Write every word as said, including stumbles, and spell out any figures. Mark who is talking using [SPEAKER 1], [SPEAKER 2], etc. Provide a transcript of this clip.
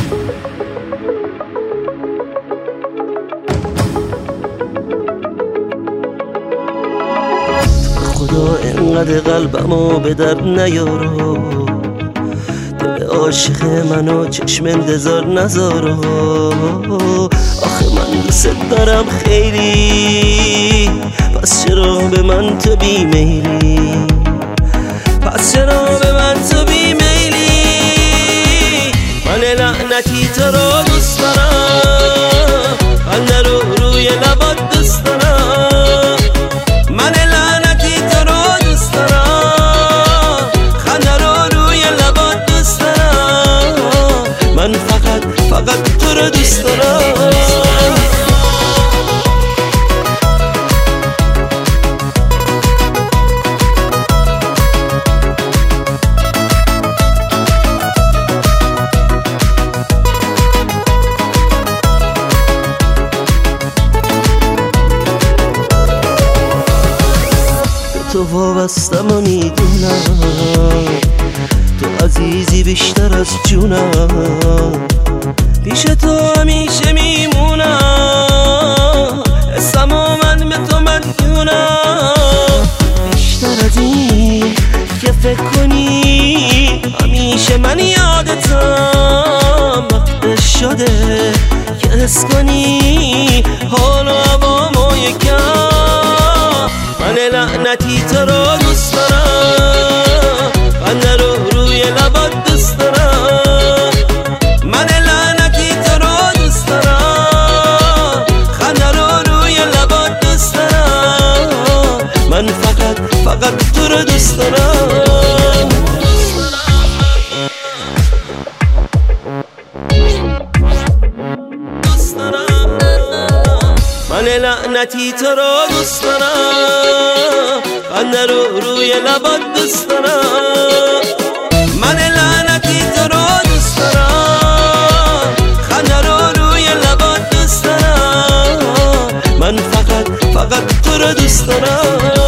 [SPEAKER 1] خدا اینقدر قلبمو به درد نیارو، دل عاشق منو چشم انتظار نذارو. آخه من دوست دارم خیلی، پس چرا به من تو بیمیلی؟ پس چرا به من تو بیمیلی؟ من لعنتی تو رو دوست دارم، خنده رو روی لبات دوست دارم. من لعنتی تو رو دوست دارم، خنده رو روی لبات دوست دارم. من فقط فقط تو رو دوست دارم. تو وابستم و میدونم، تو عزیزی بیشتر از جونم. پیش تو همیشه میمونم، اسم و من به تو مدیونم. بیشتر از این که فکر کنی، همیشه من یادتم. وقت شده که حس کنی حال و هوامو یکم. من لعنتی تو رو دوست دارم، خنده رو روی لبات دوست دارم. من لعنتی تو رو دوست دارم، خنده رو روی لبات دوست دارم. من فقط فقط تو رو دوست دارم. دوست دارم. من لعنتی تو رو دوست دارم، خنده رو روی لبات دوست دارم. من لعنتی تو رو دوست دارم، خنده رو روی لبات دوست دارم. من فقط فقط تو رو دوست دارم.